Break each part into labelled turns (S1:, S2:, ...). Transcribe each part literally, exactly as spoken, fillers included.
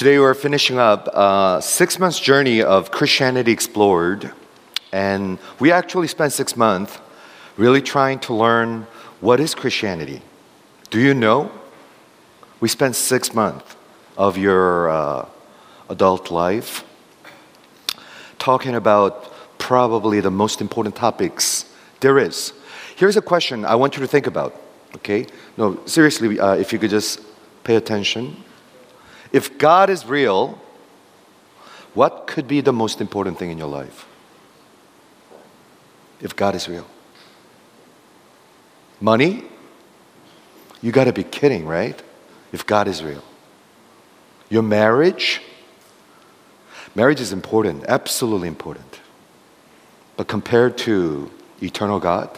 S1: Today we're finishing up a six months journey of Christianity Explored, and we actually spent six months really trying to learn what is Christianity. Do you know? We spent six months of your uh, adult life talking about probably the most important topics there is. Here's a question I want you to think about, okay? No, seriously, uh, if you could just pay attention. If God is real, what could be the most important thing in your life? If God is real. Money? You got to be kidding, right? If God is real. Your marriage? Marriage is important, absolutely important. But compared to eternal God?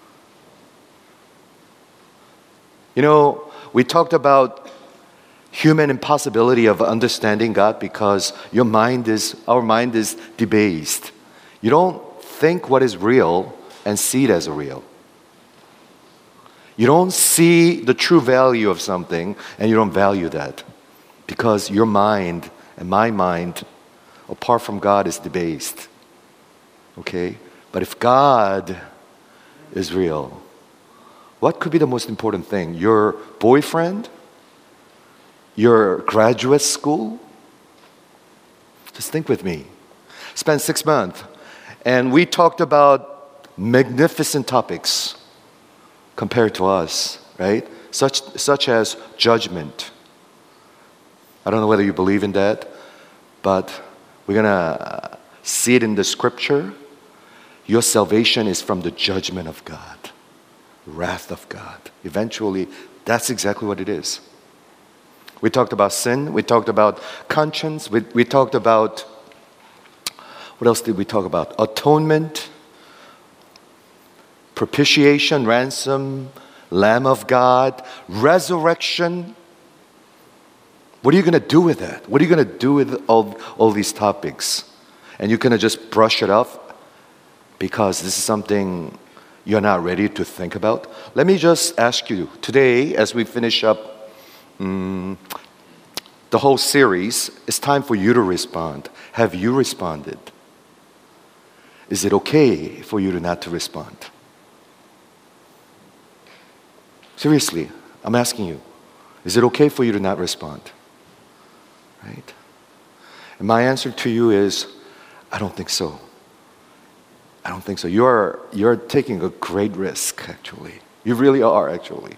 S1: You know, we talked about human impossibility of understanding God because your mind is, our mind is debased. You don't think what is real and see it as real. You don't see the true value of something and you don't value that because your mind and my mind, apart from God, is debased. Okay? But if God is real, what could be the most important thing? Your boyfriend? Your graduate school? Just think with me. Spent six months and we talked about magnificent topics compared to us, right? Such, such as judgment. I don't know whether you believe in that, but we're going to see it in the scripture. Your salvation is from the judgment of God, wrath of God. Eventually, that's exactly what it is. We talked about sin. We talked about conscience. We, we talked about, what else did we talk about? Atonement, propitiation, ransom, Lamb of God, resurrection. What are you going to do with that? What are you going to do with all, all these topics? And you're going to just brush it off because this is something you're not ready to think about? Let me just ask you today, as we finish up Mm, the whole series, it's time for you to respond. Have you responded? Is it okay for you to not to respond? Seriously, I'm asking you. Is it okay for you to not respond? Right? And my answer to you is, I don't think so. I don't think so. You're, you're taking a great risk, actually. You really are, actually.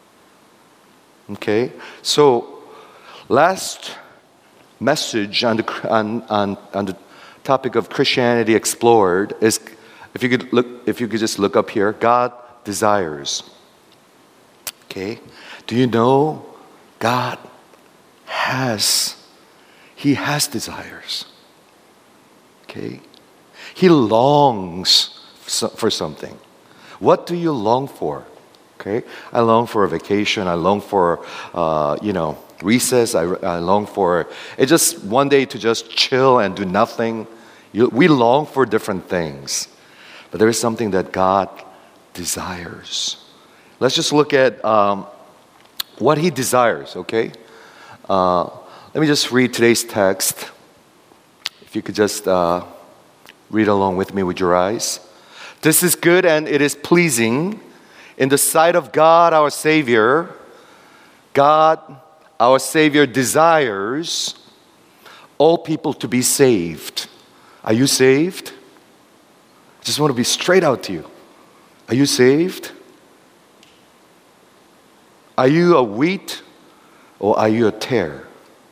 S1: Okay, so last message on the on, on on the topic of Christianity Explored is, if you could look, if you could just look up here, God desires. Okay, do you know God has, He has desires. Okay, He longs for something. What do you long for? Okay, I long for a vacation. I long for, uh, you know, recess. I, I long for it just one day to just chill and do nothing. You, we long for different things, but there is something that God desires. Let's just look at um, what He desires. Okay, uh, let me just read today's text. If you could just uh, read along with me with your eyes. This is good and it is pleasing in the sight of God, our Savior. God, our Savior, desires all people to be saved. Are you saved? I just want to be straight out to you. Are you saved? Are you a wheat or are you a tare?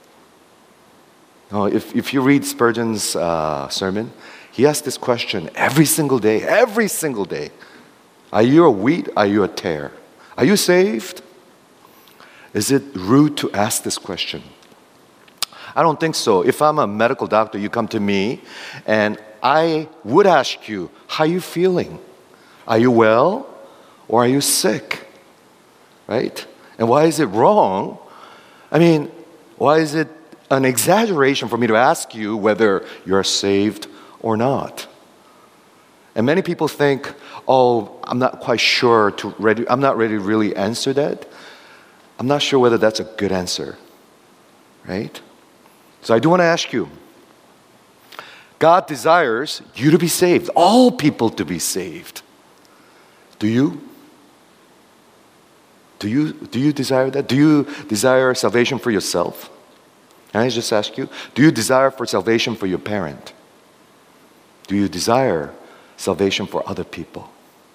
S1: No, if, if you read Spurgeon's uh, sermon, he asked this question every single day, every single day. Are you a wheat? Are you a tare? Are you saved? Is it rude to ask this question? I don't think so. If I'm a medical doctor, you come to me and I would ask you, how are you feeling? Are you well or are you sick? Right? And why is it wrong? I mean, why is it an exaggeration for me to ask you whether you're saved or not? And many people think, oh, I'm not quite sure to ready, I'm not ready to really answer that. I'm not sure whether that's a good answer, right? So I do want to ask you, God desires you to be saved, all people to be saved. Do you? Do you, do you desire that? Do you desire salvation for yourself? Can I just ask you, do you desire for salvation for your parent? Do you desire salvation for other people?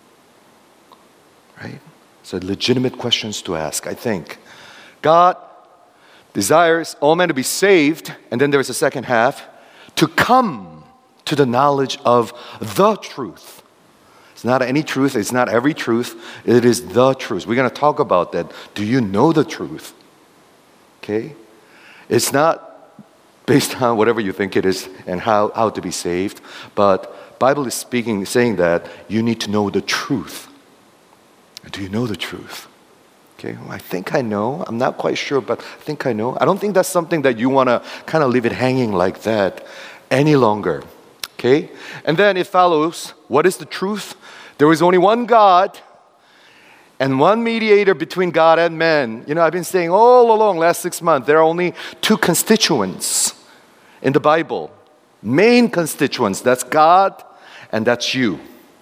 S1: Right? So legitimate questions to ask, I think. God desires all men to be saved, and then there's a second half, to come to the knowledge of the truth. It's not any truth, it's not every truth, it is the truth. We're going to talk about that. Do you know the truth? Okay? It's not based on whatever you think it is and how, how to be saved, but Bible is speaking, saying that you need to know the truth. Do you know the truth? Okay, well, I think I know. I'm not quite sure, but I think I know. I don't think that's something that you want to kind of leave it hanging like that any longer. Okay? And then it follows, what is the truth? There is only one God and one mediator between God and man. You know, I've been saying all along last six months, there are only two constituents in the Bible. Main constituents, that's God and that's you.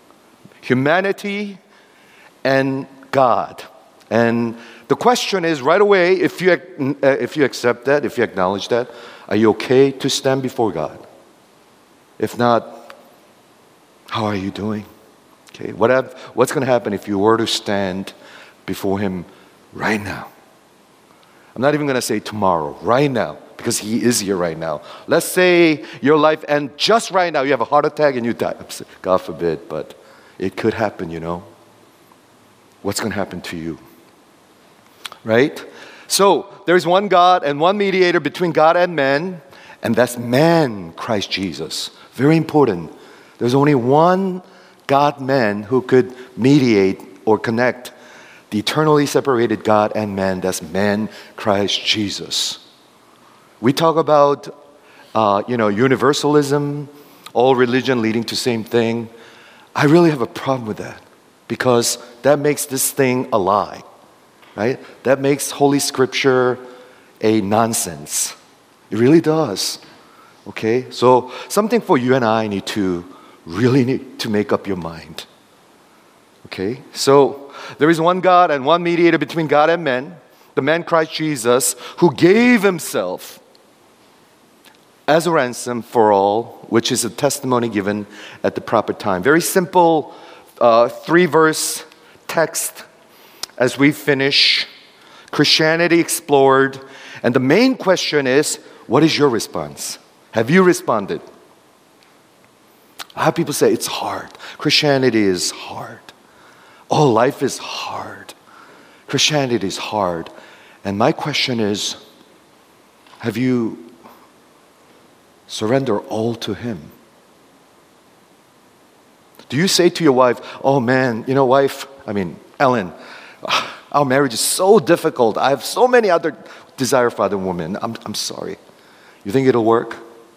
S1: Humanity and God. And the question is right away, if you, uh, if you accept that, if you acknowledge that, are you okay to stand before God? If not, how are you doing? Okay, what have, what's going to happen if you were to stand before Him right now? I'm not even going to say tomorrow, right now, because He is here right now. Let's say your life ends just right now. You have a heart attack and you die. God forbid, but it could happen, you know. What's going to happen to you? Right? So, there's one God and one mediator between God and man, and that's man, Christ Jesus. Very important. There's only one God-man who could mediate or connect the eternally separated God and man. That's man, Christ Jesus. We talk about, uh, you know, universalism, all religion leading to same thing. I really have a problem with that because that makes this thing a lie, right? That makes Holy Scripture a nonsense. It really does. Okay, so something for you and I need to really need to make up your mind. Okay, so there is one God and one mediator between God and men, the man Christ Jesus, who gave Himself as a ransom for all, which is a testimony given at the proper time. Very simple uh, three-verse text as we finish Christianity Explored, and the main question is, what is your response? Have you responded? A lot of people say it's hard. Christianity is hard. Oh, life is hard. Christianity is hard. And my question is, have you surrendered all to Him? Do you say to your wife, oh man, you know, wife, I mean, Ellen, our marriage is so difficult. I have so many other desire for other women. I'm, I'm sorry. You think it'll work?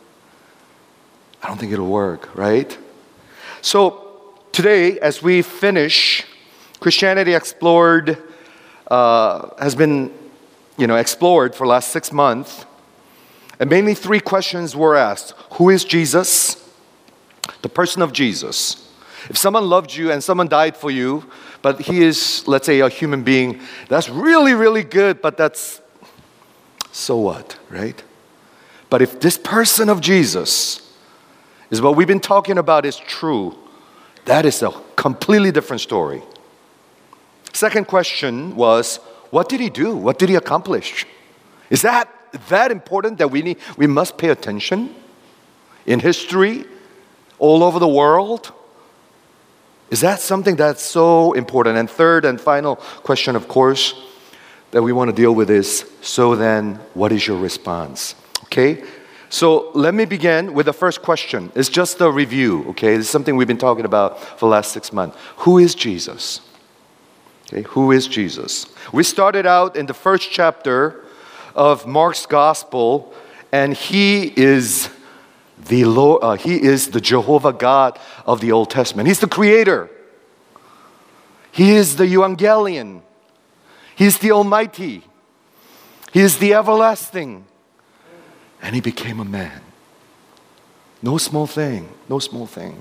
S1: I don't think it'll work, right? So today, as we finish, Christianity Explored uh, has been, you know, explored for the last six months. And mainly three questions were asked. Who is Jesus? The person of Jesus. If someone loved you and someone died for you, but he is, let's say, a human being, that's really, really good, but that's, so what, right? But if this person of Jesus is what we've been talking about is true, that is a completely different story. Second question was, what did He do? What did He accomplish? Is that that important that we need, we must pay attention in history, all over the world? Is that something that's so important? And third and final question, of course, that we want to deal with is, so then, what is your response? Okay? So let me begin with the first question. It's just a review, okay? This is something we've been talking about for the last six months. Who is Jesus? Okay, who is Jesus? We started out in the first chapter of Mark's Gospel, and He is the Lord, uh, He is the Jehovah God of the Old Testament. He's the Creator. He is the Evangelion. He is the Almighty. He is the Everlasting. And he became a man. No small thing, no small thing.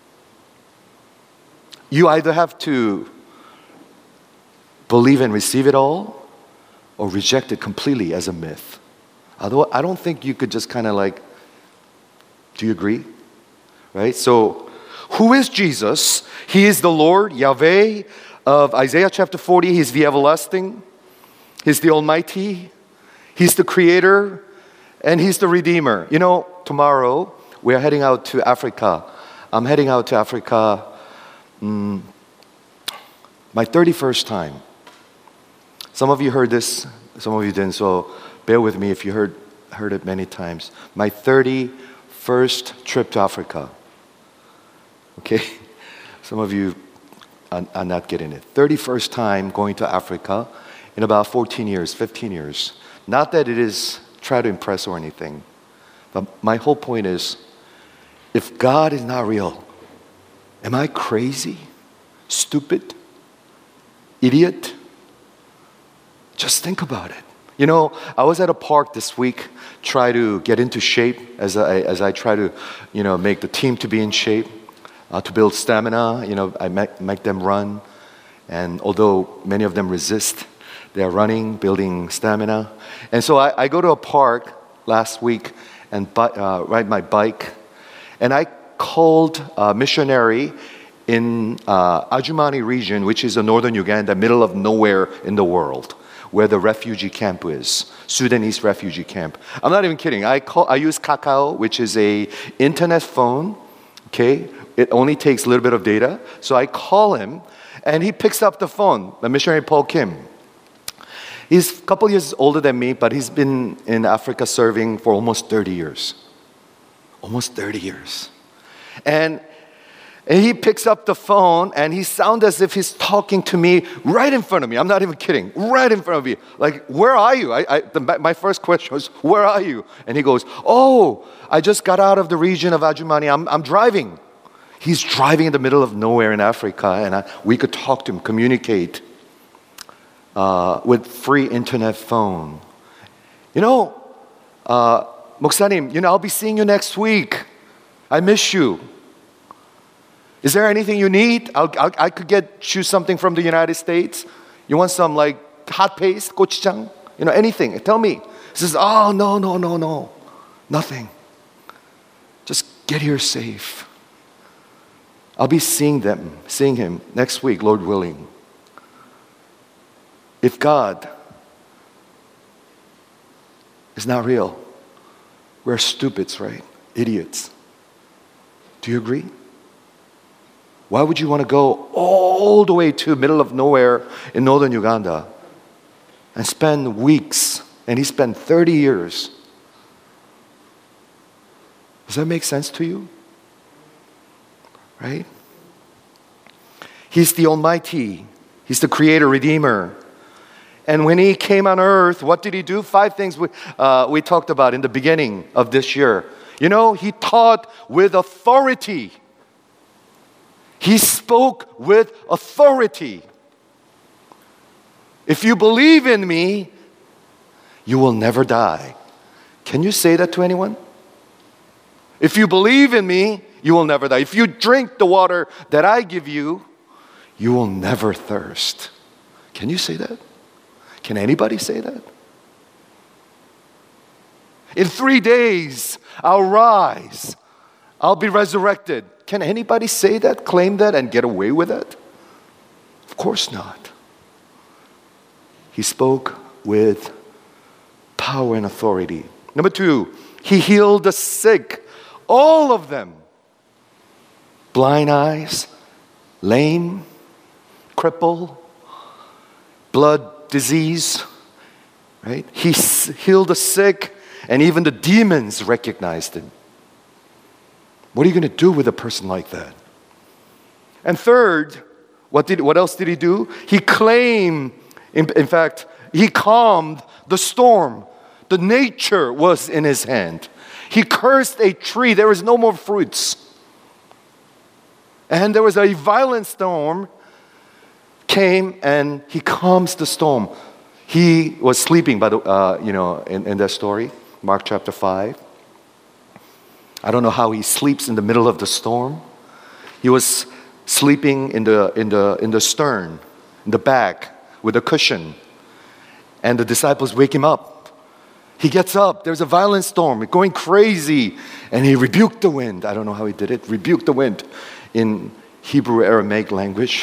S1: You either have to believe and receive it all or reject it completely as a myth. Although I don't think you could just kind of like, do you agree? Right? So, who is Jesus? He is the Lord, Yahweh of Isaiah chapter forty. He's the everlasting. He's the Almighty. He's the Creator. And He's the Redeemer. You know, tomorrow we're heading out to Africa. I'm heading out to Africa um, my thirty-first time. Some of you heard this, some of you didn't, so bear with me if you heard, heard it many times. My thirty-first trip to Africa. Okay? Some of you are, are not getting it. thirty-first time going to Africa in about fourteen years, fifteen years. Not that it is try to impress or anything, but my whole point is, if God is not real, am I crazy, stupid, idiot? Just think about it. You know, I was at a park this week, try to get into shape as I as I try to, you know, make the team to be in shape, uh, to build stamina. You know, I make, make them run, and although many of them resist, they're running, building stamina. And so I, I go to a park last week and bi- uh, ride my bike, and I called a missionary in uh, Ajumani region, which is a northern Uganda, middle of nowhere in the world, where the refugee camp is, Sudanese refugee camp. I'm not even kidding. I call, I use Kakao, which is a internet phone. Okay, it only takes a little bit of data. So I call him, and he picks up the phone. The missionary Paul Kim. He's a couple years older than me, but he's been in Africa serving for almost thirty years. Almost thirty years. And And he picks up the phone and he sounds as if he's talking to me right in front of me. I'm not even kidding. Right in front of me. Like, where are you? I, I, the, my first question was, where are you? And he goes, oh, I just got out of the region of Ajumani. I'm, I'm driving. He's driving in the middle of nowhere in Africa, and I, we could talk to him, communicate uh, with free internet phone. You know, uh, Moksanim, you know, I'll be seeing you next week. I miss you. Is there anything you need? I'll, I'll, I could get you something from the United States. You want some like hot paste, gochujang? You know, anything. Tell me. He says, oh, no, no, no, no. Nothing. Just get here safe. I'll be seeing them, seeing him next week, Lord willing. If God is not real, we're stupids, right? Idiots. Do you agree? Why would you want to go all the way to the middle of nowhere in northern Uganda and spend weeks, and he spent thirty years? Does that make sense to you? Right? He's the Almighty. He's the Creator, Redeemer. And when he came on earth, what did he do? Five things we, uh, we talked about in the beginning of this year. You know, he taught with authority. He spoke with authority. If you believe in me, you will never die. Can you say that to anyone? If you believe in me, you will never die. If you drink the water that I give you, you will never thirst. Can you say that? Can anybody say that? In three days, I'll rise. I'll be resurrected. Can anybody say that, claim that, and get away with it? Of course not. He spoke with power and authority. Number two, he healed the sick, all of them. Blind eyes, lame, cripple, blood disease, right? He healed the sick, and even the demons recognized him. What are you going to do with a person like that? And third, what did what else did he do? He claimed, in, in fact, he calmed the storm. The nature was in his hand. He cursed a tree. There was no more fruits. And there was a violent storm came, and he calms the storm. He was sleeping, by the uh, you know, in, in that story. Mark chapter five. I don't know how he sleeps in the middle of the storm. He was sleeping in the, in the, in the stern, in the back, with a cushion. And the disciples wake him up. He gets up. There's a violent storm. It's going crazy. And he rebuked the wind. I don't know how he did it. Rebuked the wind in Hebrew Aramaic language.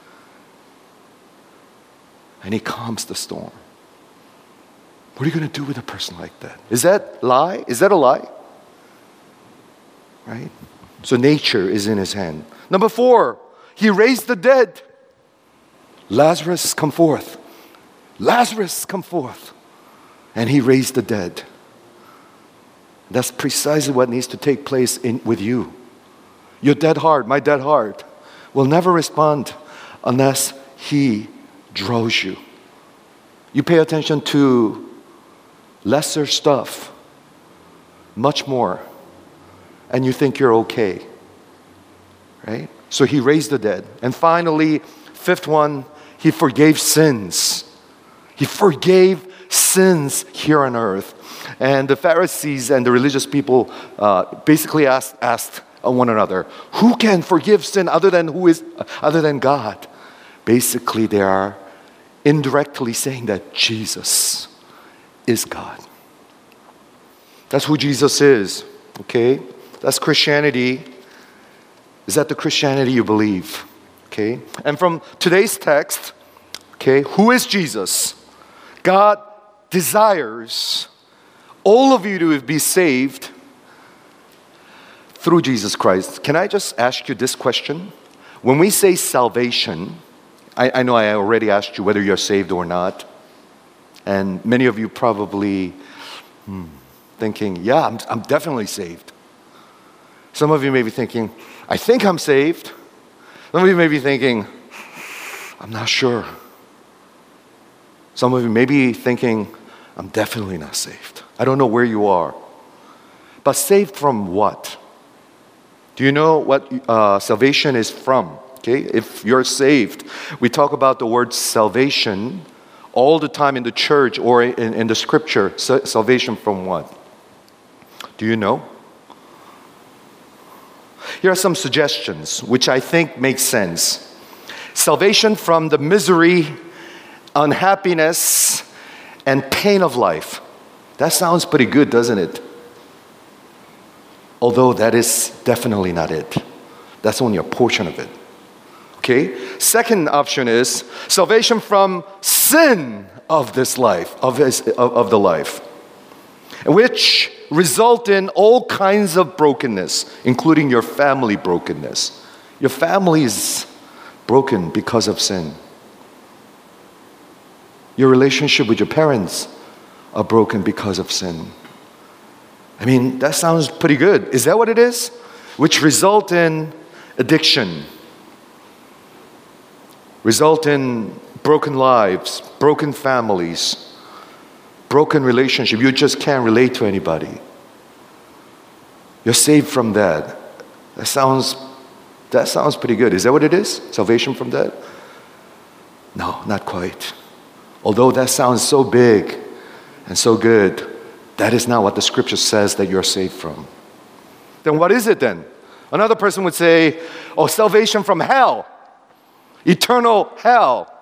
S1: And he calms the storm. What are you going to do with a person like that? Is that lie? Is that a lie? Right? So nature is in his hand. Number four, he raised the dead. Lazarus, come forth. Lazarus, come forth. And he raised the dead. That's precisely what needs to take place in, with you. Your dead heart, my dead heart, will never respond unless he draws you. You pay attention to lesser stuff, much more, and you think you're okay. Right? So he raised the dead. And finally, fifth one, he forgave sins. He forgave sins here on earth. And the Pharisees and the religious people uh, basically asked, asked one another, who can forgive sin other than who is other than God? Basically, they are indirectly saying that Jesus is God. That's who Jesus is. Okay? That's Christianity. Is that the Christianity you believe? Okay? And from today's text, okay, who is Jesus? God desires all of you to be saved through Jesus Christ. Can I just ask you this question? When we say salvation, I, I know I already asked you whether you're saved or not. And many of you probably hmm, thinking, yeah, I'm, I'm definitely saved. Some of you may be thinking, I think I'm saved. Some of you may be thinking, I'm not sure. Some of you may be thinking, I'm definitely not saved. I don't know where you are. But saved from what? Do you know what uh, salvation is from? Okay, if you're saved, we talk about the word salvation all the time in the church or in, in the scripture. Sa- salvation from what? Do you know? Here are some suggestions which I think make sense. Salvation from the misery, unhappiness, and pain of life. That sounds pretty good, doesn't it? Although that is definitely not it. That's only a portion of it. Okay? Second option is salvation from sin of this life, of, his, of, of the life, which result in all kinds of brokenness, including your family brokenness. Your family is broken because of sin. Your relationship with your parents are broken because of sin. I mean, that sounds pretty good. Is that what it is? Which result in addiction, result in broken lives, broken families, broken relationship. You just can't relate to anybody. You're saved from that. That sounds, that sounds pretty good. Is that what it is? Salvation from that? No, not quite. Although that sounds so big and so good, that is not what the scripture says that you're saved from. Then what is it then? Another person would say, oh, salvation from hell. Eternal hell.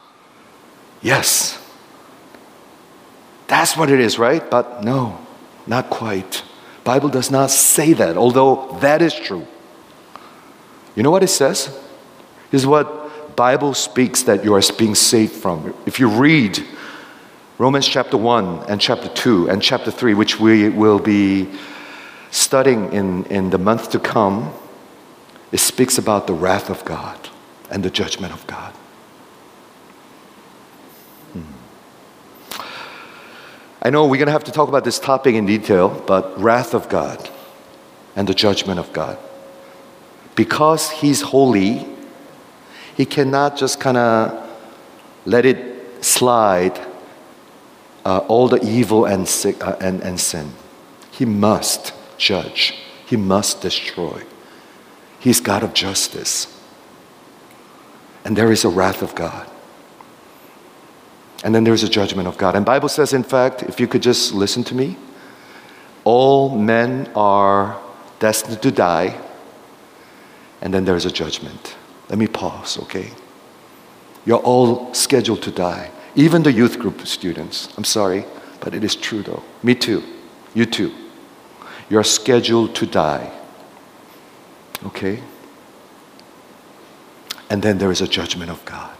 S1: Yes. That's what it is, right? But no, not quite. Bible does not say that, although that is true. You know what it says? This is what Bible speaks that you are being saved from. If you read Romans chapter one and chapter two and chapter three, which we will be studying in, in the month to come, it speaks about the wrath of God and the judgment of God. Hmm. I know we're going to have to talk about this topic in detail, but wrath of God and the judgment of God. Because He's holy, He cannot just kind of let it slide, uh, all the evil and, sick, uh, and, and sin. He must judge. He must destroy. He's God of justice. And there is a wrath of God. And then there's a judgment of God. And the Bible says, in fact, if you could just listen to me, all men are destined to die, and then there's a judgment. Let me pause, okay? You're all scheduled to die. Even the youth group students. I'm sorry, but it is true though. Me too. You too. You're scheduled to die. Okay? And then there is a judgment of God.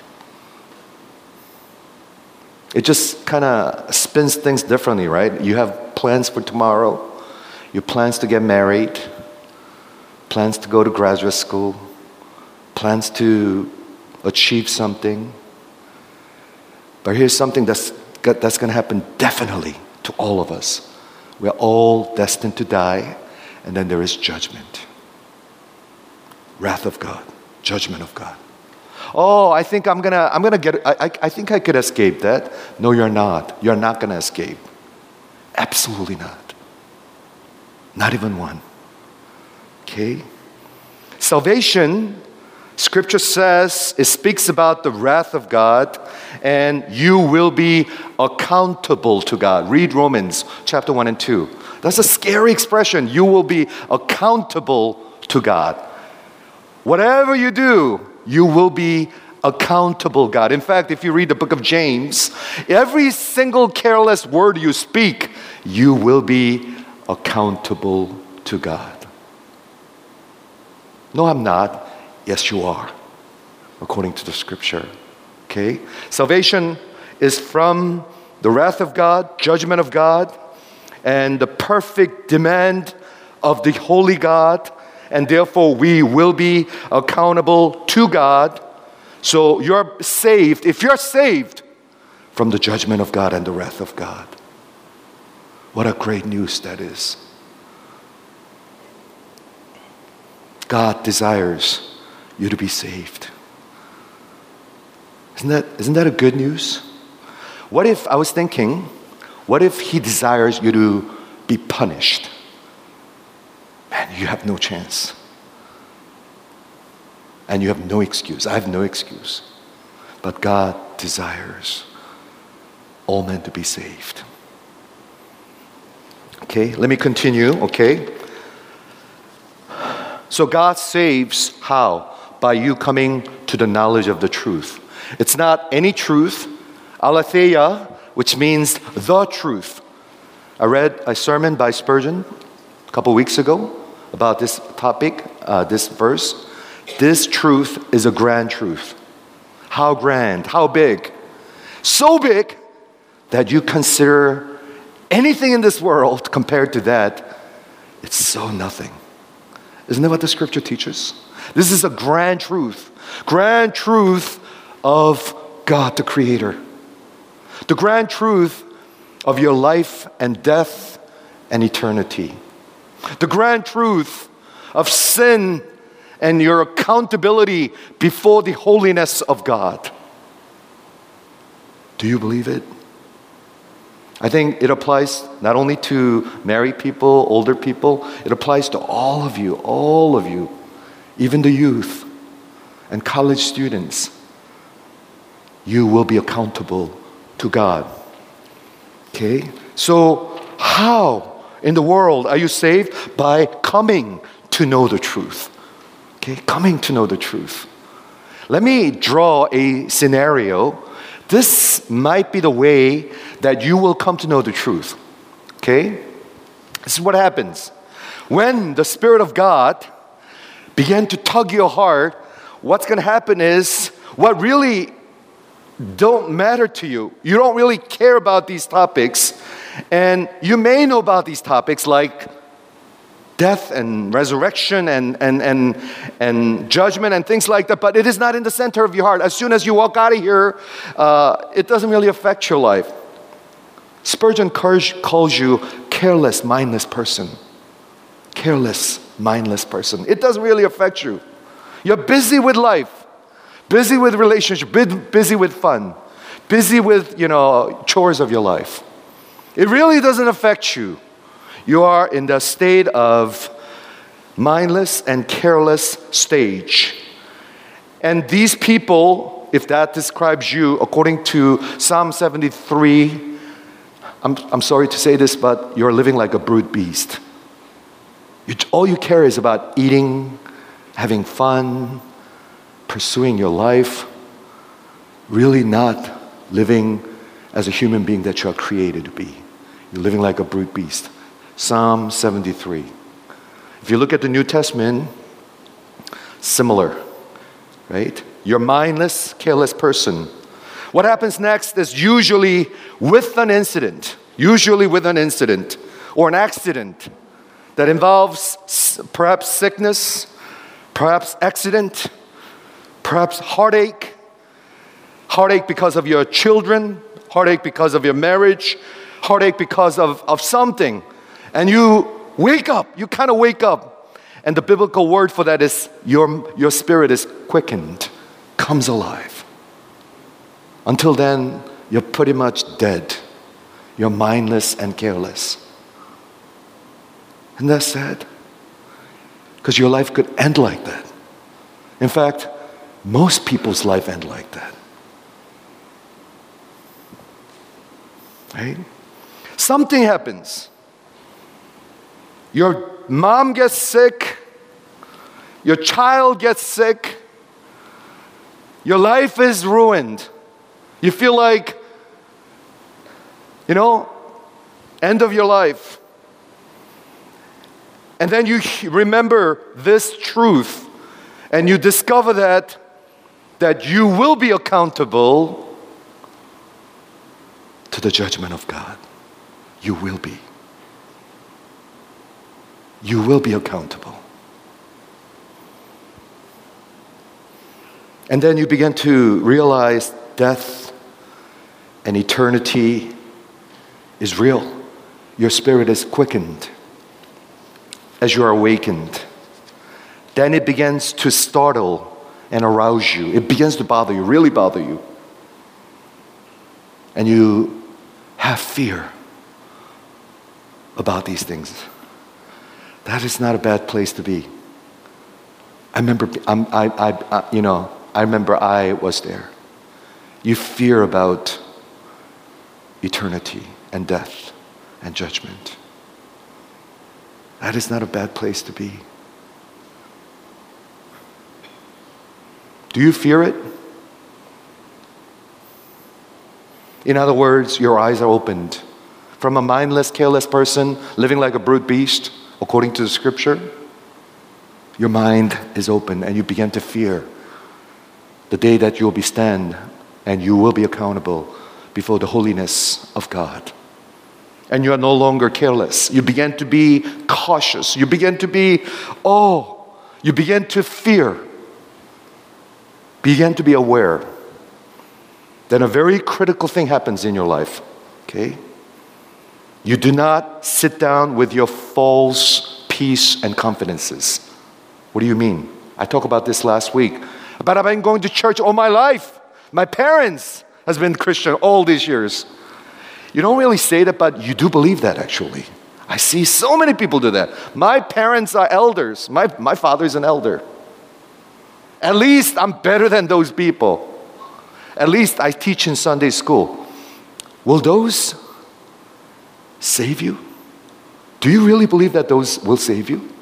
S1: It just kind of spins things differently, right? You have plans for tomorrow. You plans to get married. Plans to go to graduate school. Plans to achieve something. But here's something that's, that's going to happen definitely to all of us. We're all destined to die, and then there is judgment. Wrath of God, judgment of God. Oh, I think I'm gonna, I'm gonna get, I, I, I think I could escape that. No, you're not. You're not gonna escape. Absolutely not. Not even one. Okay? Salvation, Scripture says, it speaks about the wrath of God, and you will be accountable to God. Read Romans chapter one and two. That's a scary expression. You will be accountable to God. Whatever you do, you will be accountable, God. In fact, if you read the book of James, every single careless word you speak, you will be accountable to God. No, I'm not. Yes, you are, according to the Scripture. Okay? Salvation is from the wrath of God, judgment of God, and the perfect demand of the holy God, and therefore we will be accountable to God. So you're saved, if you're saved, from the judgment of God and the wrath of God. What a great news that is. God desires you to be saved. Isn't that, isn't that a good news? What if, I was thinking, what if He desires you to be punished? Man, you have no chance. And you have no excuse. I have no excuse. But God desires all men to be saved. Okay, let me continue, okay? So God saves how? By you coming to the knowledge of the truth. It's not any truth, aletheia, which means the truth. I read a sermon by Spurgeon a couple weeks ago about this topic, uh, this verse. This truth is a grand truth. How grand, how big? So big that you consider anything in this world compared to that, it's so nothing. Isn't that what the Scripture teaches? This is a grand truth. Grand truth of God the Creator. The grand truth of your life and death and eternity. The grand truth of sin and your accountability before the holiness of God. Do you believe it? I think it applies not only to married people, older people, it applies to all of you, all of you, even the youth and college students. You will be accountable to God. Okay? So, how in the world are you saved? By coming to know the truth. Okay? Coming to know the truth. Let me draw a scenario. This might be the way that you will come to know the truth. Okay? This is what happens. When the Spirit of God begin to tug your heart, what's going to happen is what really don't matter to you. You don't really care about these topics. And you may know about these topics like death and resurrection and, and, and, and judgment and things like that, but it is not in the center of your heart. As soon as you walk out of here, uh, it doesn't really affect your life. Spurgeon calls you careless, mindless person. Careless, mindless person. It doesn't really affect you. You're busy with life, busy with relationship, busy with fun, busy with, you know, chores of your life. It really doesn't affect you. You are in the state of mindless and careless stage. And these people, if that describes you, according to Psalm seventy-three, I'm, I'm sorry to say this, but you're living like a brute beast. You, all you care is about eating, having fun, pursuing your life, really not living as a human being that you are created to be. You're living like a brute beast. Psalm seventy-three. If you look at the New Testament, similar, right? You're a mindless, careless person. What happens next is usually with an incident, usually with an incident or an accident that involves perhaps sickness, perhaps accident, perhaps heartache, heartache because of your children, heartache because of your marriage, heartache because of, of something. And you wake up, you kind of wake up. And the biblical word for that is your, your spirit is quickened, comes alive. Until then, you're pretty much dead. You're mindless and careless. Isn't that sad? Because your life could end like that. In fact, most people's life end like that. Right? Something happens. Your mom gets sick. Your child gets sick. Your life is ruined. You feel like, you know, end of your life. And then you remember this truth and you discover that, that you will be accountable to the judgment of God. You will be. You will be accountable. And then you begin to realize death and eternity is real. Your spirit is quickened as you are awakened. Then it begins to startle and arouse you. It begins to bother you, really bother you. And you have fear about these things. That is not a bad place to be. I remember, I'm, I, I, I, you know, I remember I was there. You fear about eternity and death and judgment. That is not a bad place to be. Do you fear it? In other words, your eyes are opened. From a mindless, careless person living like a brute beast, according to the scripture, your mind is open and you begin to fear the day that you will be stand and you will be accountable before the holiness of God. And you are no longer careless. You begin to be cautious. You begin to be, oh, you begin to fear. Begin to be aware. Then a very critical thing happens in your life, okay? You do not sit down with your false peace and confidences. What do you mean? I talked about this last week. But I've been going to church all my life. My parents has been Christian all these years. You don't really say that, but you do believe that actually. I see so many people do that. My parents are elders. My, my father is an elder. At least I'm better than those people. At least I teach in Sunday school. Will those save you? Do you really believe that those will save you?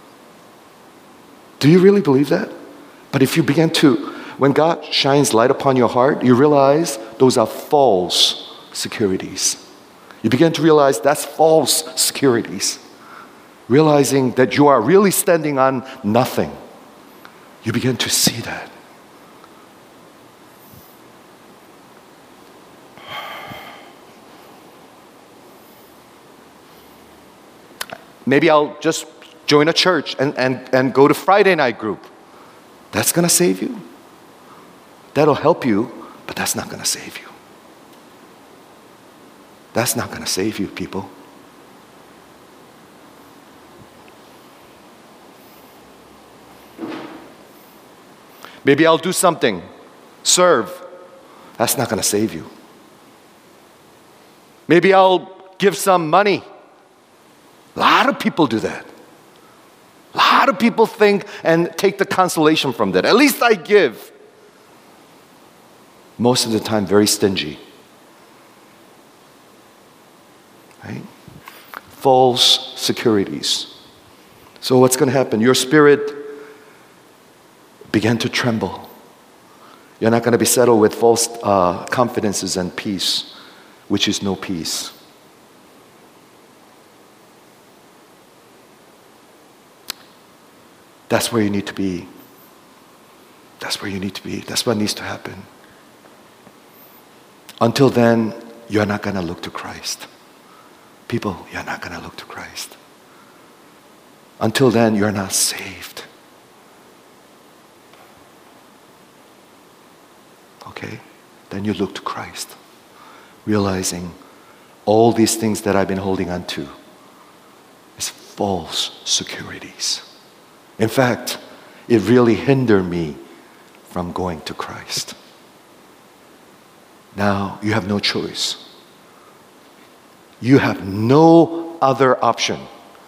S1: Do you really believe that? But if you begin to, when God shines light upon your heart, you realize those are false securities. You begin to realize that's false securities. Realizing that you are really standing on nothing. You begin to see that. Maybe I'll just join a church and, and, and go to Friday night group. That's going to save you. That'll help you, but that's not going to save you. That's not going to save you, people. Maybe I'll do something, serve. That's not going to save you. Maybe I'll give some money. A lot of people do that. A lot of people think and take the consolation from that. At least I give. Most of the time, very stingy. right? False securities. So what's going to happen? Your spirit began to tremble. You're not going to be settled with false uh, confidences and peace, which is no peace. That's where you need to be. That's where you need to be. That's what needs to happen. Until then, you're not going to look to Christ. People, you're not going to look to Christ. Until then, you're not saved. Okay? Then you look to Christ, realizing all these things that I've been holding on to is false securities. In fact, it really hindered me from going to Christ. Now, you have no choice. You have no other option.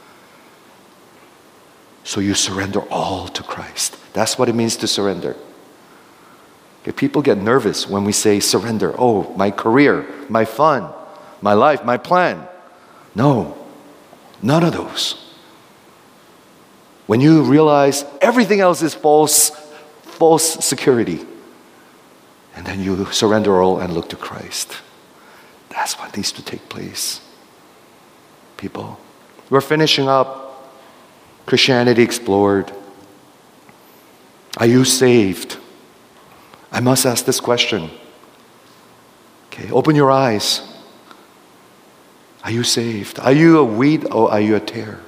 S1: So you surrender all to Christ. That's what it means to surrender. Okay, people get nervous when we say surrender. Oh, my career, my fun, my life, my plan. No, none of those. When you realize everything else is false, false security, and then you surrender all and look to Christ. That's what needs to take place. People, we're finishing up Christianity Explored. Are you saved? I must ask this question. Okay, open your eyes. Are you saved? Are you a wheat or are you a tare?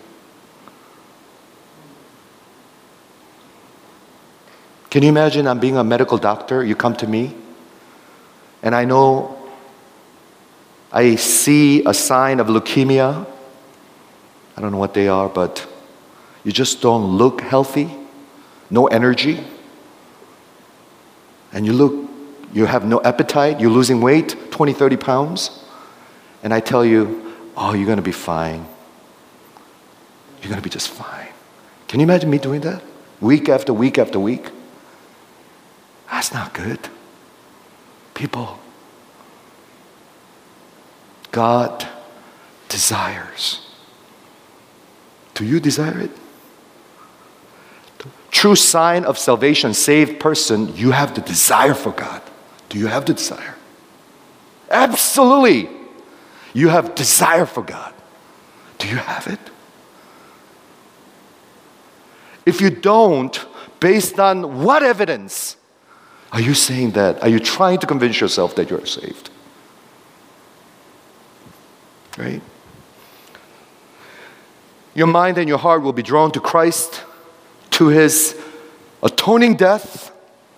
S1: Can you imagine I'm being a medical doctor, you come to me, and I know I see a sign of leukemia. I don't know what they are, but you just don't look healthy, no energy, and you look, you have no appetite, you're losing weight, twenty, thirty pounds, and I tell you, oh, you're going to be fine. You're going to be just fine. Can you imagine me doing that? Week after week after week? That's not good. People, God desires. Do you desire it? True sign of salvation, saved person, you have the desire for God. Do you have the desire? Absolutely. You have desire for God. Do you have it? If you don't, based on what evidence are you saying that? Are you trying to convince yourself that you're saved? Right? Your mind and your heart will be drawn to Christ, to His atoning death,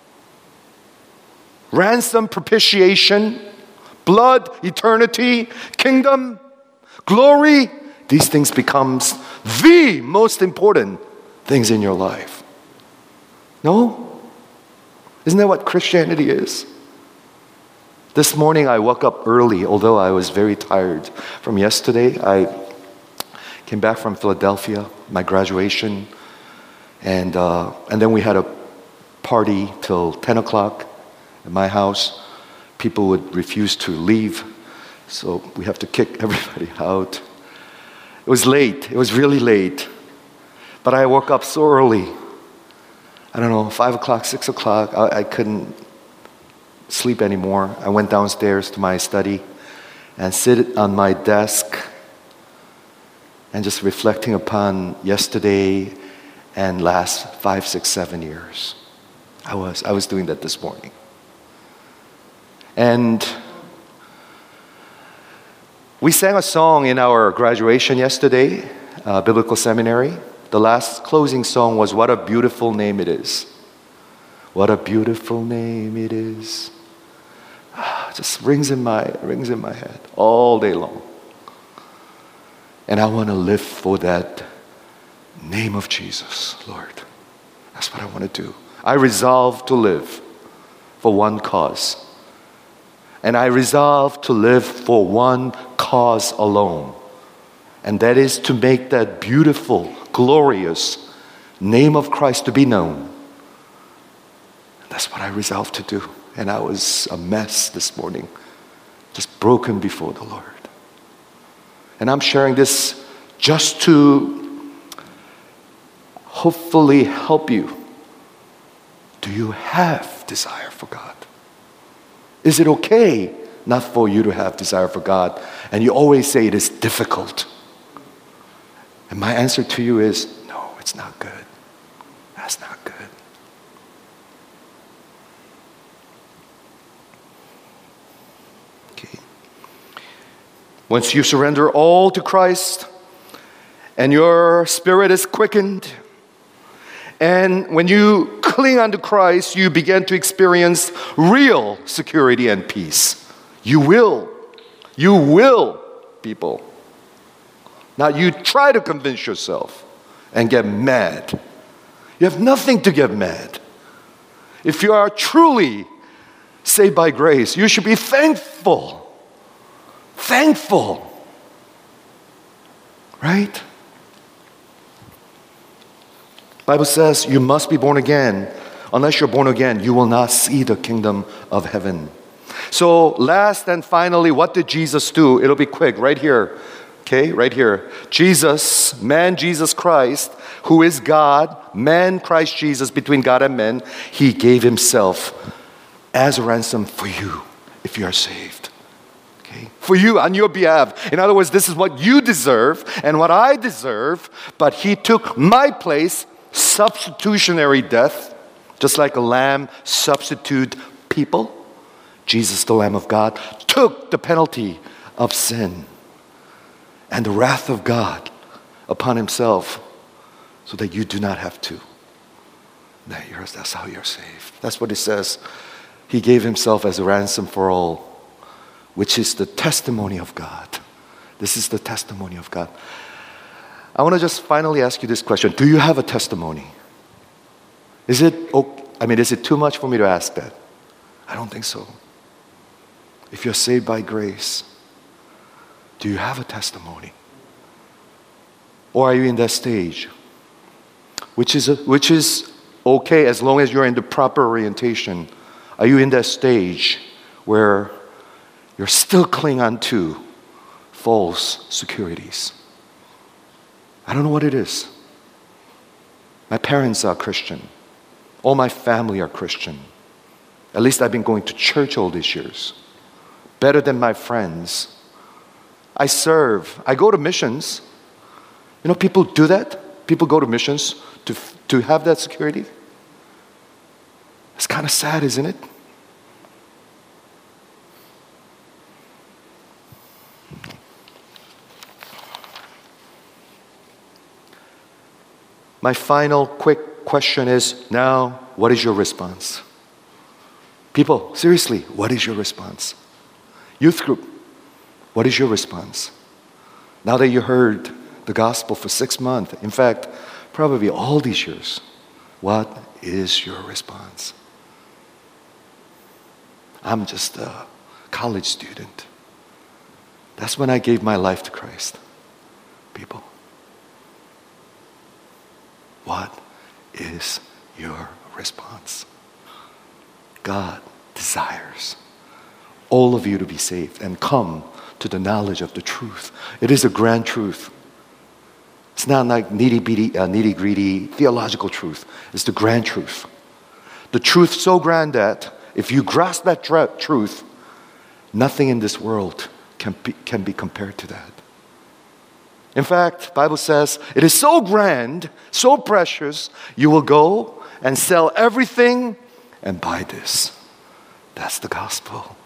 S1: ransom, propitiation, blood, eternity, kingdom, glory. These things becomes the most important things in your life. No? Isn't that what Christianity is? This morning I woke up early, although I was very tired from yesterday. I came back from Philadelphia, my graduation, and uh, and then we had a party till ten o'clock at my house. People would refuse to leave, so we have to kick everybody out. It was late. It was really late. But I woke up so early. I don't know, five o'clock, six o'clock, I, I couldn't sleep anymore. I went downstairs to my study and sit on my desk and just reflecting upon yesterday and last five, six, seven years. I was, I was doing that this morning. And we sang a song in our graduation yesterday, uh, Biblical Seminary. The last closing song was What a Beautiful Name It Is. What a beautiful name it is. Ah, just rings in my rings in my head all day long. And I want to live for that name of Jesus, Lord. That's what I want to do. I resolve to live for one cause. And I resolve to live for one cause alone. And that is to make that beautiful, glorious name of Christ to be known. That's what I resolved to do. And I was a mess this morning, just broken before the Lord. And I'm sharing this just to hopefully help you. Do you have desire for God? Is it okay not for you to have desire for God? And you always say it is difficult. And my answer to you is, no, it's not good. That's not good. Okay. Once you surrender all to Christ, and your spirit is quickened, and when you cling unto Christ, you begin to experience real security and peace. You will. You will, people. Now you try to convince yourself and get mad. You have nothing to get mad. If you are truly saved by grace, you should be thankful. Thankful. Right? Bible says you must be born again. Unless you're born again, you will not see the kingdom of heaven. So last and finally, what did Jesus do? It'll be quick, right here. Okay, right here. Jesus, man Jesus Christ, who is God, man Christ Jesus, between God and men, he gave himself as a ransom for you if you are saved. Okay? For you, on your behalf. In other words, this is what you deserve and what I deserve, but he took my place, substitutionary death, just like a lamb substitute people. Jesus, the Lamb of God, took the penalty of sin and the wrath of God upon himself so that you do not have to. That you're, that's how you're saved. That's what it says. He gave himself as a ransom for all, which is the testimony of God. This is the testimony of God. I want to just finally ask you this question. Do you have a testimony? Is it, I mean, is it too much for me to ask that? I don't think so. If you're saved by grace, do you have a testimony? Or are you in that stage? Which is, a, which is okay as long as you're in the proper orientation. Are you in that stage where you're still clinging on to false securities? I don't know what it is. My parents are Christian. All my family are Christian. At least I've been going to church all these years. Better than my friends. I serve. I go to missions. You know, people do that. People go to missions to, to have that security. It's kind of sad, isn't it? My final quick question is, now, what is your response? People, seriously, what is your response? Youth group, what is your response? Now that you heard the gospel for six months, in fact, probably all these years, what is your response? I'm just a college student. That's when I gave my life to Christ. People, what is your response? God desires all of you to be saved and come to the knowledge of the truth. It is a grand truth. It's not like nitty-bitty, uh, nitty-gritty theological truth. It's the grand truth. The truth so grand that if you grasp that tra- truth, nothing in this world can be, can be compared to that. In fact, the Bible says, it is so grand, so precious, you will go and sell everything and buy this. That's the gospel.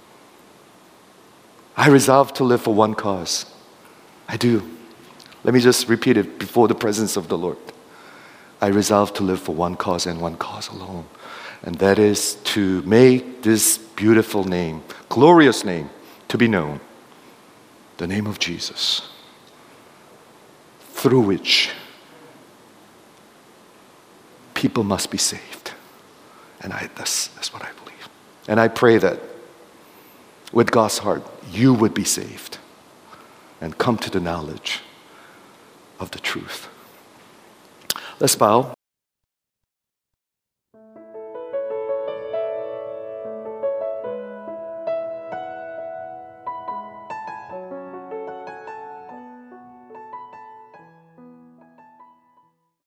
S1: I resolve to live for one cause. I do. Let me just repeat it before the presence of the Lord. I resolve to live for one cause and one cause alone. And that is to make this beautiful name, glorious name, to be known. The name of Jesus. Through which people must be saved. And I, that's, that's what I believe. And I pray that with God's heart, you would be saved and come to the knowledge of the truth. Let's bow.